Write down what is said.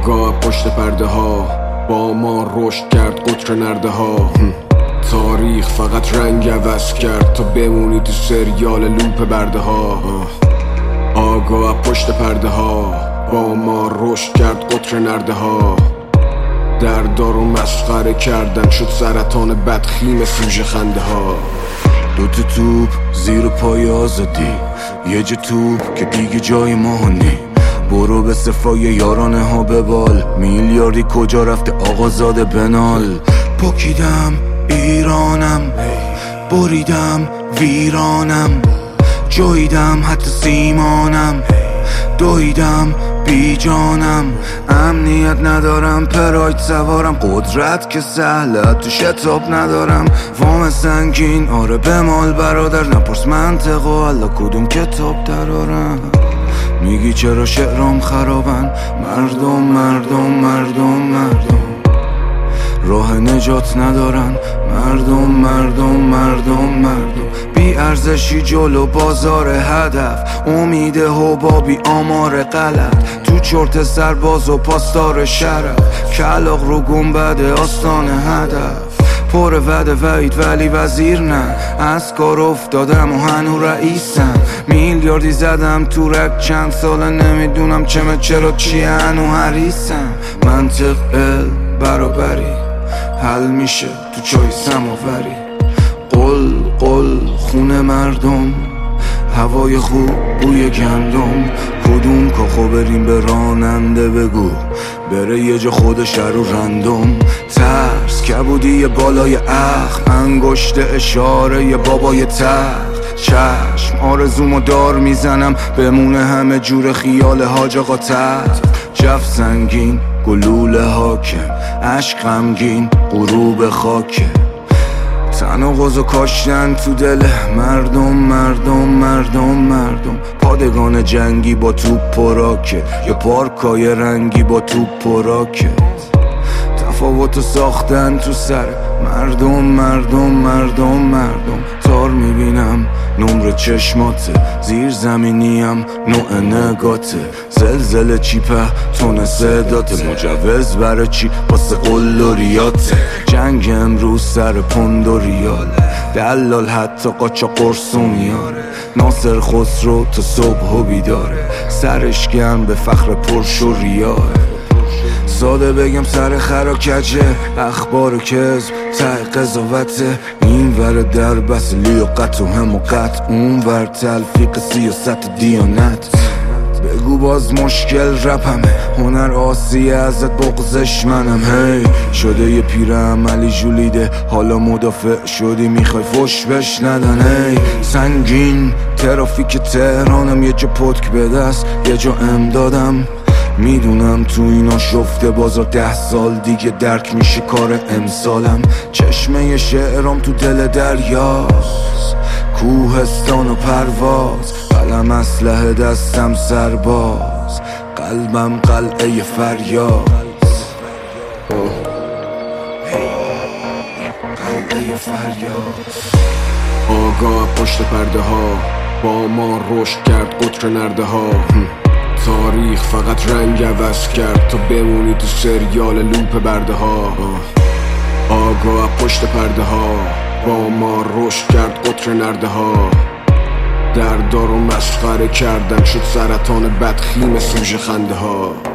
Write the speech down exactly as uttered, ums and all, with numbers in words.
آگاه پشت پرده ها با ما رشد کرد قطر نرده ها. تاریخ فقط رنگ عوض کرد تا بمونی تو سریال لوپ برده ها. آگاه پشت پرده ها با ما رشد کرد قطر نرده ها. در دارو مسخره کردن شد سرطان بدخیم سوژه خنده ها. دوتا توپ زیر پای آزادی، یه جا توپ که دیگه جای ما نی. برو به صفای یارانه ها ببال، میلیاردی کجا رفته آقازاده بنال. پاکیدم ایرانم، بریدم ویرانم، جاییدم حتی سیمانم، دویدم بی جانم. امنیت ندارم، پراید سوارم، قدرت که سهله تو شتاب ندارم. وام سنگین آره بمال برادر، نپرس منطق و حالا کدوم کتاب درارم. میگی چرا شعرام خرابن، مردم مردم مردم مردم راه نجات ندارن. مردم مردم مردم مردم بی ارزشی جلو بازار هدف، امید حبابی آمار غلط، تو چرت سرباز و پاسدار شرف، کلاغ رو گنبد آستان هدف. پر وعده وعید ولی وزیر نه، از کار افتادم و هنو رئیسم. میلیاردی زدم تو رک چند ساله، نمیدونم چمه چرا چیه هنو حریصم. منطق ال برابری حل میشه تو چای سماوری. قل قل خونه مردم، هوای خوب بوی گندم. کدوم کاخو بریم به راننده بگو بره یه جا خودش رو رندم. ترس کبودی بالای اخم، انگشت اشاره ی بابای تخت. چشم آرزومو دار میزنم، بمونه همه جور خیال حاج آقا تحت. جف سنگین گلوله حاکم، عشق غمگین غروب خاکه. تناقض و کاشتن تو دل مردم مردم مردم مردم. پادگان جنگی با توپ و راکت، یا پارکای رنگی با توپ و راکت. تفاوتو ساختن تو سر مردم مردم مردم مردم. تار میبینم نمر چشماته، زیر زمینیم نوع نگاته. زلزله چیپه تون صداته، مجوز برای چی واسه قل و ریاته. جنگ امروز سر پوند و ریاله، دلال حتی قاچا قرصو میاره. ناصر خسرو تا صبح و بیداره، سرش گرم به فخر پرش و ریاه. ساده بگم سر خرا کجه، اخبار کذب ته قضاوته. این ور در بس لیاقت و حماقت، اون ور تلفیق سیاست دیانت. بگو باز مشکل رپمه، هنر آسیه ازت بغزش منم. هی شده یه پیر عملی جولیده، حالا مدافع شدی میخوای فش بش ندن. هی سنگین ترافیک تهرانم، یه جا پتک به دست یه جا امدادم. میدونم تو اینا شفته بازار، ده سال دیگه درک میشه کار امسالم. چشمه شعرام تو دل دریاست، کوهستان و پرواز. قلم اسلحه دستم سرباز، قلبم قلعه فریاد. قلعه فریاد. آگاه پشت پرده ها با ما رشد کرد قطر نرده ها. تاریخ فقط رنگ عوض کرد تا بمونی تو سریال لوپ برده ها. آگاه پشت پرده ها با ما رشد کرد قطر نرده ها. در دارو مسخره کردن شد سرطان بدخیم سوژه خنده ها.